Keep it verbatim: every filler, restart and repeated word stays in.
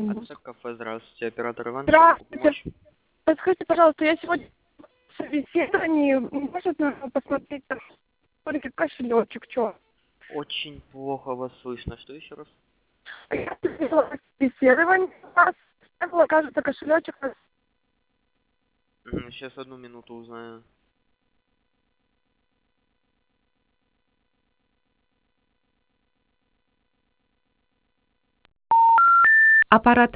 Отца кафе, здравствуйте, оператор Иван, чем могу Здравствуйте. помочь? Подскажите, пожалуйста, я сегодня в собеседовании, может наверное, посмотреть только кошелечек, что? Очень плохо вас слышно. Что еще раз? Я сделала собеседование у вас, было, кажется, кошелечек. Сейчас одну минуту узнаю. Аппарат